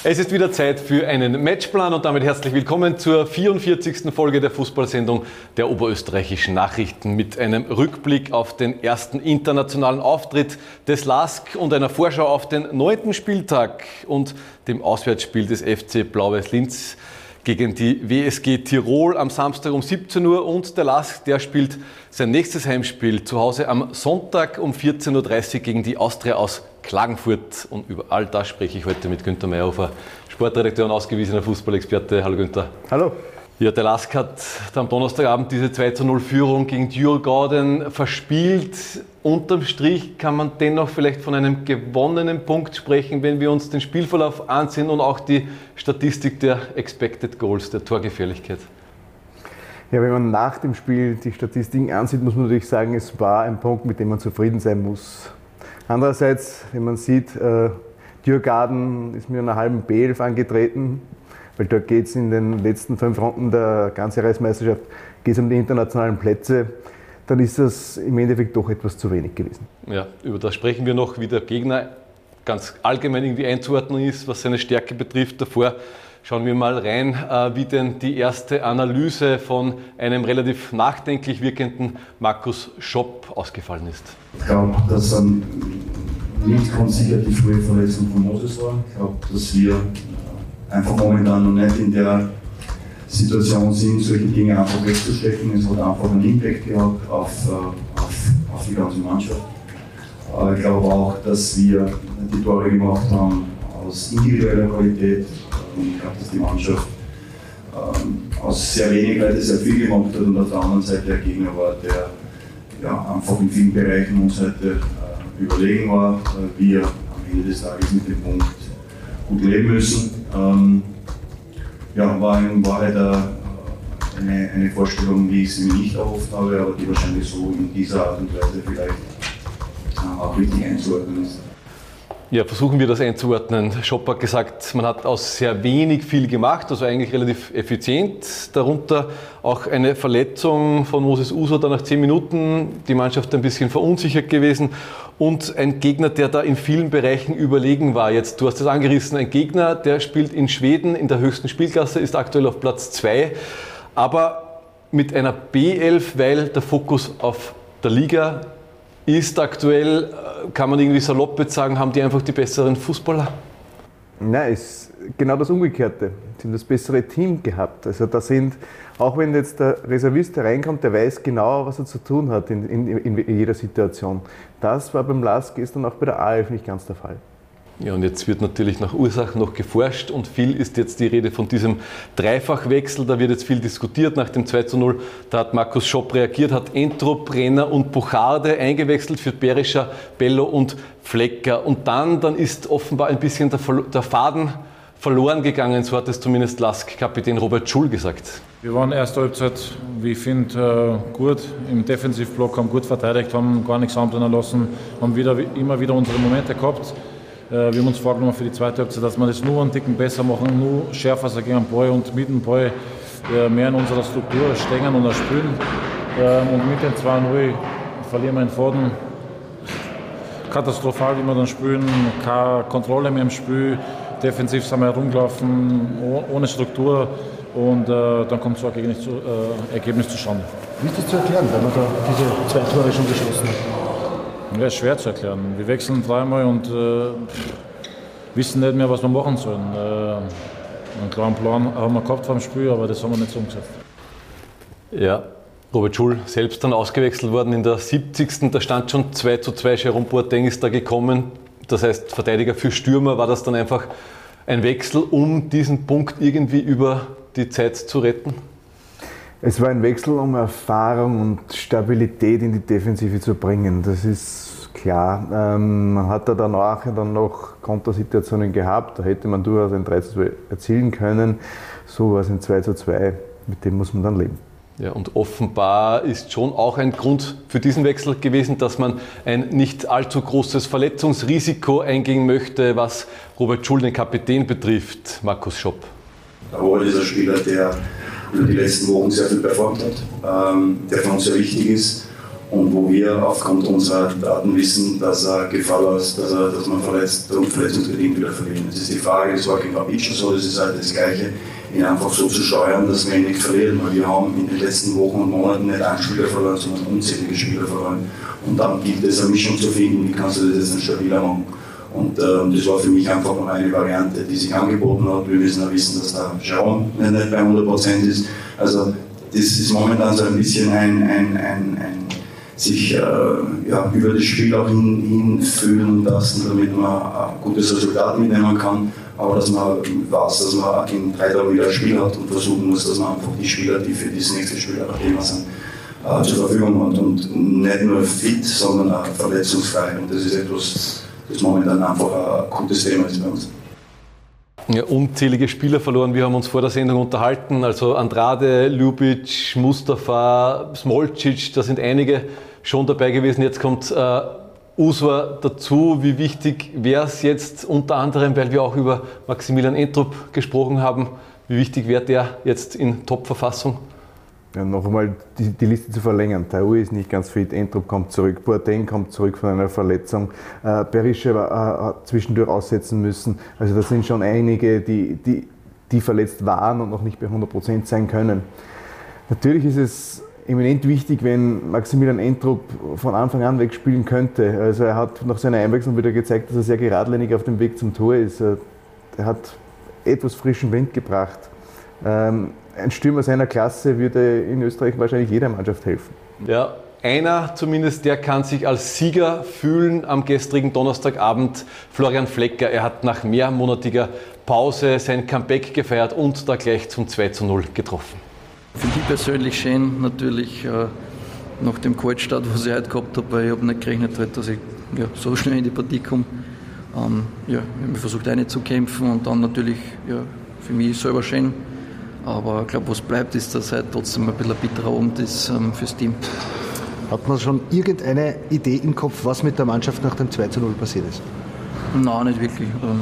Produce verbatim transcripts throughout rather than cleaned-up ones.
Es ist wieder Zeit für einen Matchplan und damit herzlich willkommen zur vierundvierzigsten Folge der Fußballsendung der Oberösterreichischen Nachrichten mit einem Rückblick auf den ersten internationalen Auftritt des L A S K und einer Vorschau auf den neunten Spieltag und dem Auswärtsspiel des F C Blau-Weiß Linz gegen die W S G Tirol am Samstag um siebzehn Uhr und der L A S K, der spielt sein nächstes Heimspiel zu Hause am Sonntag um vierzehn Uhr dreißig gegen die Austria aus Klagenfurt. Und über all das spreche ich heute mit Günther Mayhofer, Sportredakteur und ausgewiesener Fußballexperte. Hallo Günther. Hallo. Ja, der L A S K hat am Donnerstagabend diese zwei zu null Führung gegen Djurgården verspielt. Unterm Strich kann man dennoch vielleicht von einem gewonnenen Punkt sprechen, wenn wir uns den Spielverlauf ansehen und auch die Statistik der Expected Goals, der Torgefährlichkeit. Ja, wenn man nach dem Spiel die Statistiken ansieht, muss man natürlich sagen, es war ein Punkt, mit dem man zufrieden sein muss. Andererseits, wenn man sieht, äh, Djurgården ist mit einer halben B elf angetreten, weil dort geht es in den letzten fünf Runden der Ganzjahresmeisterschaft geht's um die internationalen Plätze, dann ist das im Endeffekt doch etwas zu wenig gewesen. Ja, über das sprechen wir noch, wie der Gegner ganz allgemein irgendwie einzuordnen ist, was seine Stärke betrifft. Davor schauen wir mal rein, wie denn die erste Analyse von einem relativ nachdenklich wirkenden Markus Schopp ausgefallen ist. Ich glaube, dass dann nicht ganz sicher die frühe Verletzung von Moses war. Ich glaube, dass wir einfach momentan noch nicht in der Situation sind, solche Dinge einfach wegzustecken. Es hat einfach einen Impact gehabt auf, auf, auf die ganze Mannschaft. Ich glaube auch, dass wir die Tore gemacht haben aus individueller Qualität. Ich glaube, dass die Mannschaft ähm, aus sehr wenig Leute sehr viel gemacht hat und auf der anderen Seite der Gegner war, der ja, einfach in vielen Bereichen uns heute äh, überlegen war. Äh, wir am Ende des Tages mit dem Punkt gut leben müssen. Ähm, ja, war in Wahrheit eine, eine Vorstellung, wie ich sie mir nicht erhofft habe, aber die wahrscheinlich so in dieser Art und Weise vielleicht äh, auch richtig einzuordnen ist. Ja, versuchen wir das einzuordnen. Schopp hat gesagt, man hat aus sehr wenig viel gemacht, also eigentlich relativ effizient. Darunter auch eine Verletzung von Moses Uso dann nach zehn Minuten, die Mannschaft ein bisschen verunsichert gewesen und ein Gegner, der da in vielen Bereichen überlegen war. Jetzt, du hast es angerissen, ein Gegner, der spielt in Schweden in der höchsten Spielklasse, ist aktuell auf Platz zwei, aber mit einer B elf, weil der Fokus auf der Liga ist aktuell, kann man irgendwie salopp jetzt sagen, haben die einfach die besseren Fußballer? Nein, es ist genau das Umgekehrte. Sie haben das bessere Team gehabt. Also da sind, auch wenn jetzt der Reservist hereinkommt, der weiß genau, was er zu tun hat in, in, in jeder Situation. Das war beim L A S K gestern auch bei der A elf nicht ganz der Fall. Ja, und jetzt wird natürlich nach Ursachen noch geforscht und viel ist jetzt die Rede von diesem Dreifachwechsel. Da wird jetzt viel diskutiert nach dem zwei zu null. Da hat Markus Schopp reagiert, hat Entrup, Brenner und Bucharde eingewechselt für Berischer, Bello und Flecker. Und dann, dann ist offenbar ein bisschen der, der Faden verloren gegangen, so hat es zumindest L A S K-Kapitän Robert Schul gesagt. Wir waren erste Halbzeit, wie ich finde, gut im Defensivblock, haben gut verteidigt, haben gar nichts anbrennen lassen, haben wieder, immer wieder unsere Momente gehabt. Wir haben uns vorgenommen für die zweite Halbzeit, dass wir das nur einen Ticken besser machen, nur schärfer sein gegen den Ball und mit dem Ball mehr in unserer Struktur stehen und spielen. Und mit dem zwei null verlieren wir den Faden. Katastrophal, wie wir dann spielen, keine Kontrolle mehr im Spiel, defensiv sind wir herumgelaufen, ohne Struktur und äh, dann kommt so ein Ergebnis, zu, äh, Ergebnis zustande. Wie ist das zu erklären, weil man da diese zwei Tore schon geschossen hat? Ja, ist schwer zu erklären. Wir wechseln dreimal und äh, wissen nicht mehr, was wir machen sollen. Äh, einen klaren Plan haben wir gehabt vom Spiel, aber das haben wir nicht so umgesetzt. Ja, Robert Schul selbst dann ausgewechselt worden in der siebzigsten Da stand schon zwei zu zwei, Jerome Boateng ist da gekommen. Das heißt, Verteidiger für Stürmer, war das dann einfach ein Wechsel, um diesen Punkt irgendwie über die Zeit zu retten? Es war ein Wechsel, um Erfahrung und Stabilität in die Defensive zu bringen. Das ist klar. Ähm, man hat da danach dann noch Kontersituationen gehabt. Da hätte man durchaus ein drei zu zwei erzielen können. So war es ein zwei zu zwei. Mit dem muss man dann leben. Ja, und offenbar ist schon auch ein Grund für diesen Wechsel gewesen, dass man ein nicht allzu großes Verletzungsrisiko eingehen möchte, was Robert Schul, den Kapitän, betrifft. Markus Schopp. Aber dieser Spieler, der über die letzten Wochen sehr viel performt hat, ähm, der für uns sehr wichtig ist und wo wir aufgrund unserer Daten wissen, dass er Gefahr ist, dass, er, dass man verletzt und verletzungsbedingt wieder verlieren. Das ist die Frage, das war gegen Rapid schon so, das ist halt das Gleiche, ihn einfach so zu steuern, dass wir ihn nicht verlieren, weil wir haben in den letzten Wochen und Monaten nicht einen Spieler verloren, sondern unzählige Spieler verloren. Und dann gilt es, eine Mischung zu finden, wie kannst du das jetzt noch stabiler machen. Und äh, das war für mich einfach noch eine Variante, die sich angeboten hat. Wir müssen auch wissen, dass der Jerome nicht bei hundert Prozent ist. Also das ist momentan so ein bisschen ein, ein, ein, ein sich äh, ja, über das Spiel auch hin, hinfühlen lassen, damit man ein gutes Resultat mitnehmen kann. Aber dass man weiß, dass man in drei Tagen wieder ein Spiel hat und versuchen muss, dass man einfach die Spieler, die für das nächste Spiel auch Thema sind, äh, zur Verfügung hat. Und nicht nur fit, sondern auch verletzungsfrei. Und das ist etwas, das momentan einfach ein gutes Thema ist bei uns. Ja, unzählige Spieler verloren. Wir haben uns vor der Sendung unterhalten. Also Andrade, Ljubic, Mustafa, Smolcic, da sind einige schon dabei gewesen. Jetzt kommt äh, Usor dazu. Wie wichtig wäre es jetzt unter anderem, weil wir auch über Maximilian Entrup gesprochen haben, wie wichtig wäre der jetzt in Top-Verfassung? Ja, noch einmal die, die Liste zu verlängern. Taou ist nicht ganz fit, Entrup kommt zurück, Boateng kommt zurück von einer Verletzung, äh, Berisha war äh, zwischendurch aussetzen müssen. Also das sind schon einige, die, die, die verletzt waren und noch nicht bei hundert Prozent sein können. Natürlich ist es eminent wichtig, wenn Maximilian Entrup von Anfang an wegspielen könnte. Also er hat nach seiner Einwechslung wieder gezeigt, dass er sehr geradlinig auf dem Weg zum Tor ist. Er hat etwas frischen Wind gebracht. Ähm, Ein Stürmer seiner Klasse würde in Österreich wahrscheinlich jeder Mannschaft helfen. Ja, einer zumindest, der kann sich als Sieger fühlen am gestrigen Donnerstagabend, Florian Flecker. Er hat nach mehrmonatiger Pause sein Comeback gefeiert und da gleich zum zwei zu null getroffen. Für die persönlich schön, natürlich äh, nach dem Kaltstart, was ich heute gehabt habe, weil ich habe nicht gerechnet, dass ich ja, so schnell in die Partie komme. Ähm, ja, ich habe versucht reinzukämpfen und dann natürlich ja, für mich selber schön. Aber ich glaube, was bleibt, ist, dass heute trotzdem ein bisschen ein bitterer Abend ist ähm, fürs Team. Hat man schon irgendeine Idee im Kopf, was mit der Mannschaft nach dem zwei zu null passiert ist? Nein, nicht wirklich. Ähm,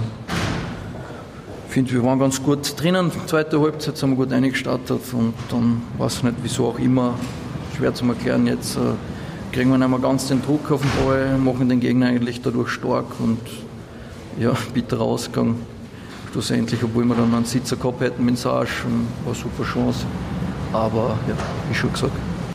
ich finde, wir waren ganz gut drinnen. Zweite Halbzeit sind wir gut eingestartet und dann weiß ich nicht, wieso auch immer, schwer zu erklären. Jetzt äh, kriegen wir nicht mehr ganz den Druck auf den Ball, machen den Gegner eigentlich dadurch stark und ja, bitterer Ausgang. Schlussendlich, obwohl wir dann einen Sitzer gehabt hätten mit Sarge, war eine super Chance. Aber ja, wie schon gesagt.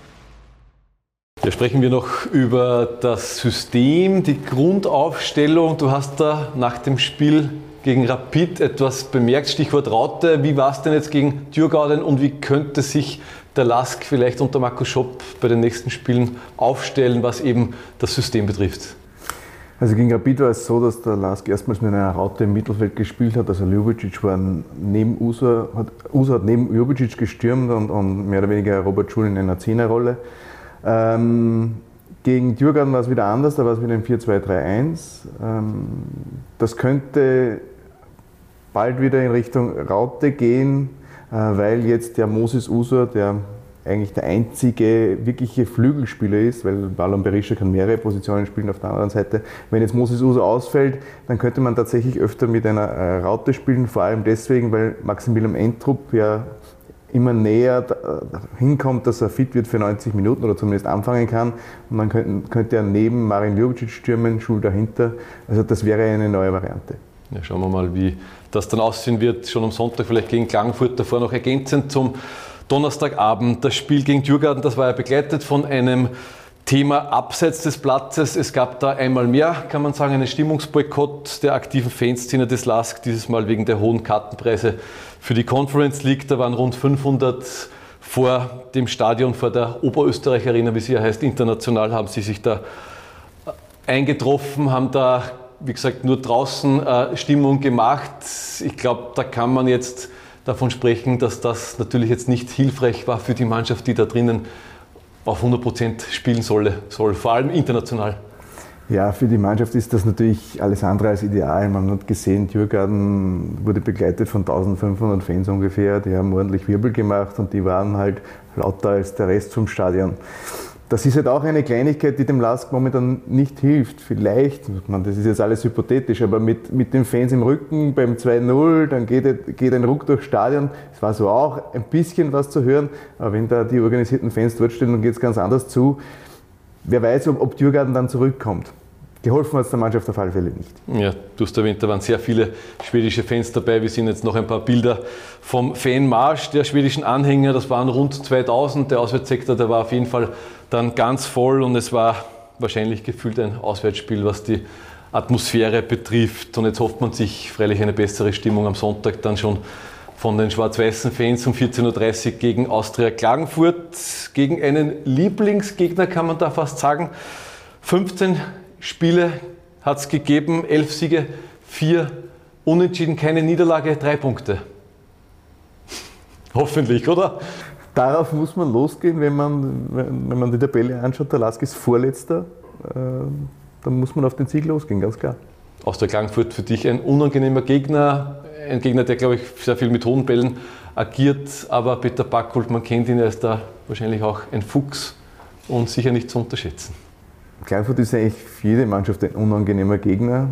Ja, sprechen wir noch über das System, die Grundaufstellung. Du hast da nach dem Spiel gegen Rapid etwas bemerkt, Stichwort Raute. Wie war es denn jetzt gegen Djurgården und wie könnte sich der Lask vielleicht unter Marco Schopp bei den nächsten Spielen aufstellen, was eben das System betrifft? Also gegen Rapid war es so, dass der Lask erstmals mit einer Raute im Mittelfeld gespielt hat. Also Ljubic war neben Usor, hat, Usor hat neben Ljubic gestürmt und, und mehr oder weniger Robert Schul in einer Zehnerrolle. Ähm, gegen Djurgården war es wieder anders, da war es wieder ein vier zwei drei eins. Ähm, das könnte bald wieder in Richtung Raute gehen, äh, weil jetzt der Moses Usor, der eigentlich der einzige wirkliche Flügelspieler ist, weil Valon Berisha kann mehrere Positionen spielen auf der anderen Seite. Wenn jetzt Moses Usor ausfällt, dann könnte man tatsächlich öfter mit einer äh, Raute spielen, vor allem deswegen, weil Maximilian Entrup ja immer näher hinkommt, dass er fit wird für neunzig Minuten oder zumindest anfangen kann. Und dann könnte, könnte er neben Marin Ljubic stürmen, Schul dahinter. Also das wäre eine neue Variante. Ja, schauen wir mal, wie das dann aussehen wird. Schon am Sonntag vielleicht gegen Klagenfurt, davor noch ergänzend zum Donnerstagabend. Das Spiel gegen Djurgården, das war ja begleitet von einem Thema abseits des Platzes. Es gab da einmal mehr, kann man sagen, einen Stimmungsboykott der aktiven Fanszene des Lask, dieses Mal wegen der hohen Kartenpreise für die Conference League. Da waren rund fünfhundert vor dem Stadion, vor der Oberösterreich Arena, wie sie ja heißt, international, haben sie sich da eingetroffen, haben da, wie gesagt, nur draußen äh, Stimmung gemacht. Ich glaube, da kann man jetzt davon sprechen, dass das natürlich jetzt nicht hilfreich war für die Mannschaft, die da drinnen auf hundert Prozent spielen soll, soll, vor allem international. Ja, für die Mannschaft ist das natürlich alles andere als ideal. Man hat gesehen, Djurgården wurde begleitet von eintausendfünfhundert Fans ungefähr. Die haben ordentlich Wirbel gemacht und die waren halt lauter als der Rest vom Stadion. Das ist halt auch eine Kleinigkeit, die dem Lask momentan nicht hilft. Vielleicht, man, das ist jetzt alles hypothetisch, aber mit, mit den Fans im Rücken beim zwei null, dann geht, geht ein Ruck durchs Stadion. Es war so auch ein bisschen was zu hören, aber wenn da die organisierten Fans dort stehen, dann geht es ganz anders zu. wer weiß, ob, ob Djurgården dann zurückkommt. Geholfen hat es der Mannschaft auf alle Fälle nicht. Ja, du hast erwähnt, da waren sehr viele schwedische Fans dabei. Wir sehen jetzt noch ein paar Bilder vom Fanmarsch der schwedischen Anhänger. Das waren rund zweitausend. Der Auswärtssektor, der war auf jeden Fall dann ganz voll und es war wahrscheinlich gefühlt ein Auswärtsspiel, was die Atmosphäre betrifft. Und jetzt hofft man sich freilich eine bessere Stimmung am Sonntag dann schon von den schwarz-weißen Fans um vierzehn Uhr dreißig gegen Austria Klagenfurt. Gegen einen Lieblingsgegner kann man da fast sagen. fünfzehn Spiele hat es gegeben, elf Siege, vier Unentschieden, keine Niederlage, drei Punkte. Hoffentlich, oder? Darauf muss man losgehen, wenn man, wenn man die Tabelle anschaut. Der Lask ist Vorletzter, äh, dann muss man auf den Sieg losgehen, ganz klar. Austria Klagenfurt für dich ein unangenehmer Gegner, ein Gegner, der, glaube ich, sehr viel mit hohen Bällen agiert, aber Peter Backholt, man kennt ihn, er ist da wahrscheinlich auch ein Fuchs und sicher nicht zu unterschätzen. Klagenfurt ist eigentlich für jede Mannschaft ein unangenehmer Gegner.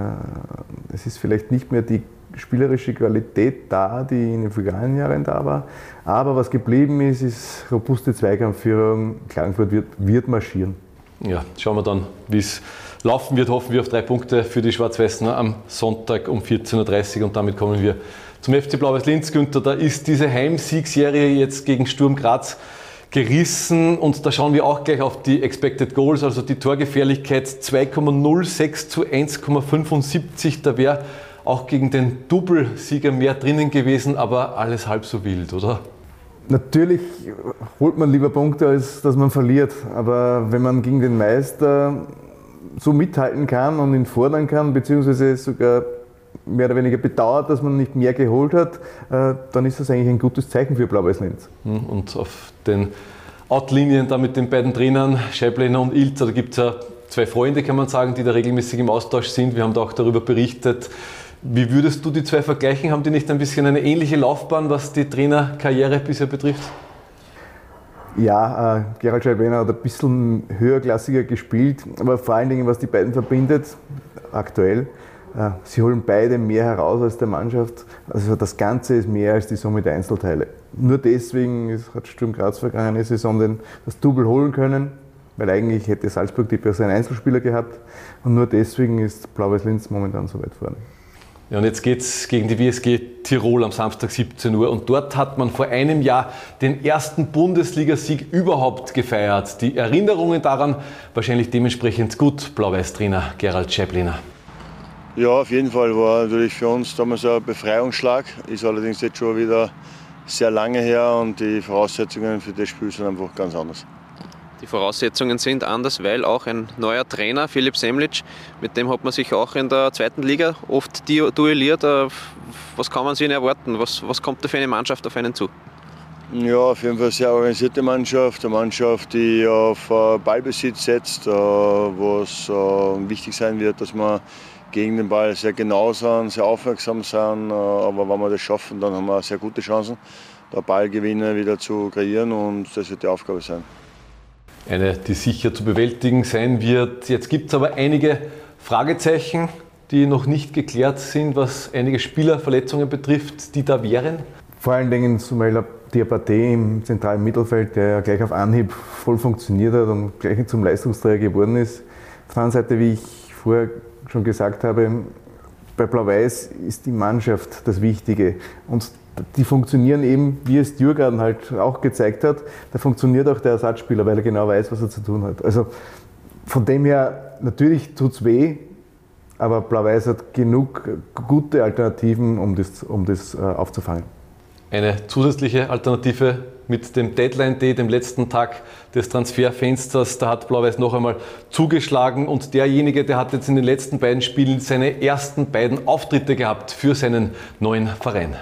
Es ist vielleicht nicht mehr die spielerische Qualität da, die in den vergangenen Jahren da war. Aber was geblieben ist, ist robuste Zweikampfführung. Klagenfurt wird, wird marschieren. Ja, schauen wir dann, wie es laufen wird. Hoffen wir auf drei Punkte für die Schwarz-Weißen am Sonntag um vierzehn Uhr dreißig. Und damit kommen wir zum F C Blau-Weiß Linz. Günther, da ist diese Heimsiegserie jetzt gegen Sturm Graz gerissen und da schauen wir auch gleich auf die Expected Goals, also die Torgefährlichkeit zwei Komma null sechs zu eins Komma fünfundsiebzig. Da wäre auch gegen den Doublesieger mehr drinnen gewesen, aber alles halb so wild, oder? Natürlich holt man lieber Punkte, als dass man verliert. Aber wenn man gegen den Meister so mithalten kann und ihn fordern kann, beziehungsweise sogar mehr oder weniger bedauert, dass man nicht mehr geholt hat, dann ist das eigentlich ein gutes Zeichen für Blau-Weiß Linz. Und auf den Outlinien da mit den beiden Trainern, Scheiblener und Ilzer, da gibt es ja zwei Freunde, kann man sagen, die da regelmäßig im Austausch sind. Wir haben da auch darüber berichtet. Wie würdest du die zwei vergleichen? Haben die nicht ein bisschen eine ähnliche Laufbahn, was die Trainerkarriere bisher betrifft? Ja, äh, Gerald Scheiblener hat ein bisschen höherklassiger gespielt, aber vor allen Dingen, was die beiden verbindet, aktuell, äh, sie holen beide mehr heraus als der Mannschaft. Also das Ganze ist mehr als die Summe der Einzelteile. Nur deswegen ist, hat Sturm Graz vergangene Saison den, das Double holen können, weil eigentlich hätte Salzburg die besseren Einzelspieler gehabt. Und nur deswegen ist Blau-Weiß Linz momentan so weit vorne. Ja, und jetzt geht es gegen die W S G Tirol am Samstag siebzehn Uhr und dort hat man vor einem Jahr den ersten Bundesligasieg überhaupt gefeiert. Die Erinnerungen daran wahrscheinlich dementsprechend gut, Blau-Weiß-Trainer Gerald Scheiblener. Ja, auf jeden Fall war natürlich für uns damals ein Befreiungsschlag, ist allerdings jetzt schon wieder sehr lange her und die Voraussetzungen für das Spiel sind einfach ganz anders. Die Voraussetzungen sind anders, weil auch ein neuer Trainer, Philipp Semlitsch, mit dem hat man sich auch in der zweiten Liga oft duelliert. Was kann man sich erwarten? Was, was kommt da für eine Mannschaft auf einen zu? Ja, auf jeden Fall eine sehr organisierte Mannschaft, eine Mannschaft, die auf Ballbesitz setzt, was wichtig sein wird, dass man gegen den Ball sehr genau sind, sehr aufmerksam sind, aber wenn wir das schaffen, dann haben wir sehr gute Chancen, da Ballgewinne wieder zu kreieren und das wird die Aufgabe sein. Eine, die sicher zu bewältigen sein wird. Jetzt gibt es aber einige Fragezeichen, die noch nicht geklärt sind, was einige Spielerverletzungen betrifft, die da wären. Vor allen Dingen Soumaila Diabaté im zentralen Mittelfeld, der ja gleich auf Anhieb voll funktioniert hat und gleich zum Leistungsträger geworden ist. Auf der anderen Seite, wie ich vorher schon gesagt habe, bei Blau-Weiß ist die Mannschaft das Wichtige. Und die funktionieren eben, wie es Djurgården halt auch gezeigt hat. Da funktioniert auch der Ersatzspieler, weil er genau weiß, was er zu tun hat. Also von dem her, natürlich tut es weh, aber Blau-Weiß hat genug gute Alternativen, um das, um das äh, aufzufangen. Eine zusätzliche Alternative mit dem Deadline Day, dem letzten Tag des Transferfensters, da hat Blau-Weiß noch einmal zugeschlagen und derjenige, der hat jetzt in den letzten beiden Spielen seine ersten beiden Auftritte gehabt für seinen neuen Verein.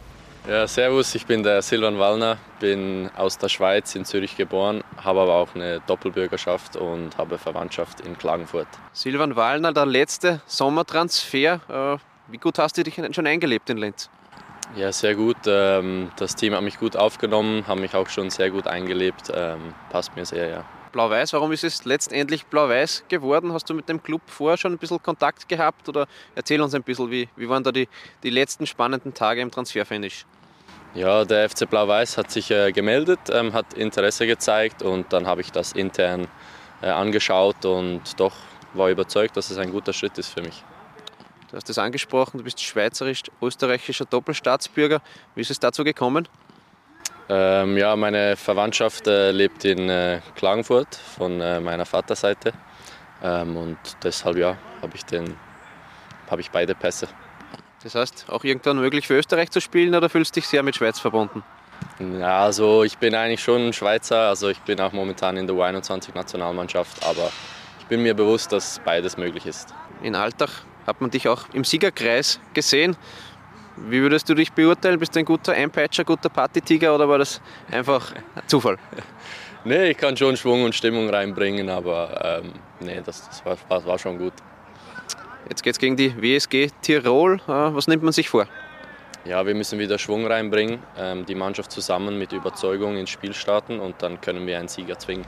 Ja, servus, ich bin der Silvan Wallner, bin aus der Schweiz in Zürich geboren, habe aber auch eine Doppelbürgerschaft und habe Verwandtschaft in Klagenfurt. Silvan Wallner, der letzte Sommertransfer. Wie gut hast du dich schon eingelebt in Linz? Ja, sehr gut. Das Team hat mich gut aufgenommen, haben mich auch schon sehr gut eingelebt. Passt mir sehr, ja. Blau-Weiß, warum ist es letztendlich Blau-Weiß geworden? Hast du mit dem Club vorher schon ein bisschen Kontakt gehabt? Oder erzähl uns ein bisschen, wie, wie waren da die, die letzten spannenden Tage im Transferfinish? Ja, der F C Blau-Weiß hat sich äh, gemeldet, ähm, hat Interesse gezeigt und dann habe ich das intern äh, angeschaut und doch war überzeugt, dass es ein guter Schritt ist für mich. Du hast es angesprochen, du bist schweizerisch-österreichischer Doppelstaatsbürger. Wie ist es dazu gekommen? Ähm, ja, meine Verwandtschaft äh, lebt in äh, Klagenfurt von äh, meiner Vaterseite ähm, und deshalb ja, habe ich, den, hab ich beide Pässe. Das heißt, auch irgendwann möglich für Österreich zu spielen oder fühlst du dich sehr mit Schweiz verbunden? Ja, also ich bin eigentlich schon Schweizer, also ich bin auch momentan in der U einundzwanzig-Nationalmannschaft, aber ich bin mir bewusst, dass beides möglich ist. In Altach hat man dich auch im Siegerkreis gesehen. Wie würdest du dich beurteilen? Bist du ein guter Einpeitscher, guter Partytiger oder war das einfach Zufall? Nee, ich kann schon Schwung und Stimmung reinbringen, aber ähm, nee, das, das war, war, war schon gut. Jetzt geht es gegen die W S G Tirol. Was nimmt man sich vor? Ja, wir müssen wieder Schwung reinbringen, ähm, die Mannschaft zusammen mit Überzeugung ins Spiel starten und dann können wir einen Sieger zwingen.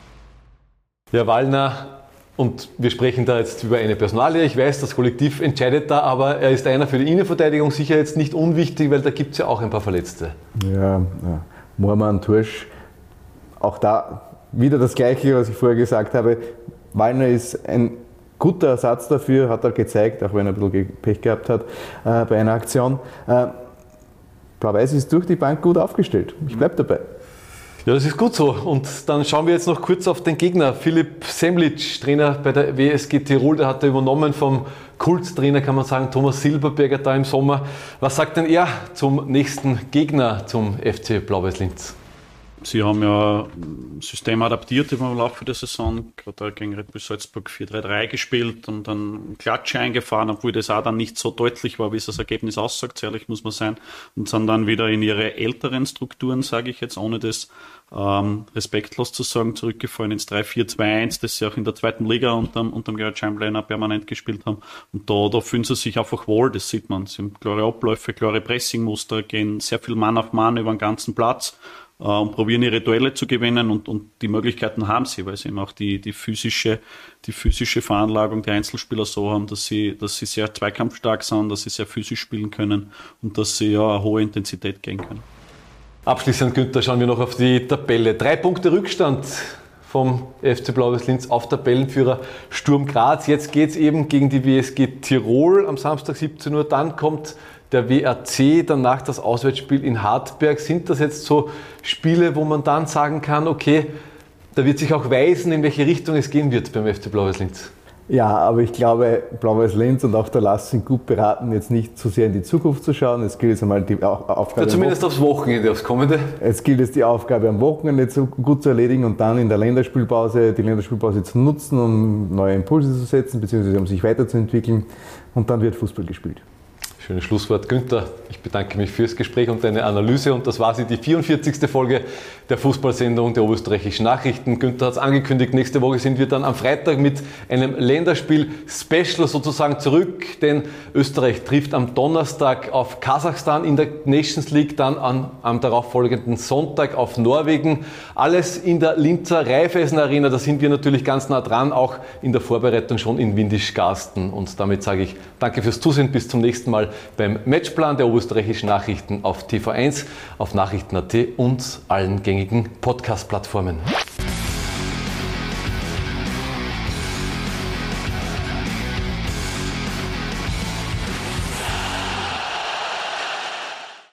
Ja, Wallner, und wir sprechen da jetzt über eine Personalie. Ich weiß, das Kollektiv entscheidet da, aber er ist einer für die Innenverteidigung sicher jetzt nicht unwichtig, weil da gibt es ja auch ein paar Verletzte. Ja, ja. Moormann, Tursch, auch da wieder das Gleiche, was ich vorher gesagt habe. Wallner ist ein guter Ersatz dafür, hat er gezeigt, auch wenn er ein bisschen Pech gehabt hat äh, bei einer Aktion. Äh, Blau-Weiß ist durch die Bank gut aufgestellt. Ich bleibe dabei. Ja, das ist gut so. Und dann schauen wir jetzt noch kurz auf den Gegner. Philipp Semlitsch, Trainer bei der W S G Tirol, der hat er übernommen vom Kulttrainer, kann man sagen, Thomas Silberberger da im Sommer. Was sagt denn er zum nächsten Gegner, zum F C Blau-Weiß Linz? Sie haben ja ein System adaptiert im Laufe der Saison, gerade gegen Red Bull Salzburg vier drei drei gespielt und dann Klatsche eingefahren, obwohl das auch dann nicht so deutlich war, wie es das Ergebnis aussagt, ehrlich muss man sein, und sind dann wieder in ihre älteren Strukturen, sage ich jetzt, ohne das ähm, respektlos zu sagen, zurückgefallen ins drei vier zwei eins, das sie auch in der zweiten Liga unterm, unterm Gerhard Scheinbleiner permanent gespielt haben. Und da, da fühlen sie sich einfach wohl, das sieht man. Sie haben klare Abläufe, klare Pressingmuster, gehen sehr viel Mann auf Mann über den ganzen Platz und probieren ihre Duelle zu gewinnen und, und die Möglichkeiten haben sie, weil sie eben auch die, die physische, die physische Veranlagung der Einzelspieler so haben, dass sie, dass sie sehr zweikampfstark sind, dass sie sehr physisch spielen können und dass sie ja eine hohe Intensität gehen können. Abschließend, Günther, schauen wir noch auf die Tabelle. Drei Punkte Rückstand vom F C Blau-Weiß Linz auf Tabellenführer Sturm Graz. Jetzt geht es eben gegen die W S G Tirol am Samstag siebzehn Uhr. Dann kommt der W R C, danach das Auswärtsspiel in Hartberg. Sind das jetzt so Spiele, wo man dann sagen kann, okay, da wird sich auch weisen, in welche Richtung es gehen wird beim F C Blau-Weiß Linz? Ja, aber ich glaube, Blau-Weiß Linz und auch der Lass sind gut beraten, jetzt nicht zu sehr in die Zukunft zu schauen. Es gilt jetzt einmal die Aufgabe. Ja, zumindest aufs Wochenende, aufs kommende. Es gilt jetzt die Aufgabe am Wochenende zu, gut zu erledigen und dann in der Länderspielpause die Länderspielpause zu nutzen, um neue Impulse zu setzen, beziehungsweise um sich weiterzuentwickeln. Und dann wird Fußball gespielt. Schönes Schlusswort, Günther. Ich bedanke mich fürs Gespräch und deine Analyse. Und das war sie, die vierundvierzigste Folge der Fußballsendung der Oberösterreichischen Nachrichten. Günther hat es angekündigt, nächste Woche sind wir dann am Freitag mit einem Länderspiel-Special sozusagen zurück. Denn Österreich trifft am Donnerstag auf Kasachstan in der Nations League, dann an, am darauffolgenden Sonntag auf Norwegen. Alles in der Linzer Raiffeisen Arena. Da sind wir natürlich ganz nah dran, auch in der Vorbereitung schon in Windischgarsten. Und damit sage ich danke fürs Zusehen. Bis zum nächsten Mal beim Matchplan der Oberösterreichischen Nachrichten auf T V eins, auf Nachrichten punkt at und allen gängigen Podcast-Plattformen.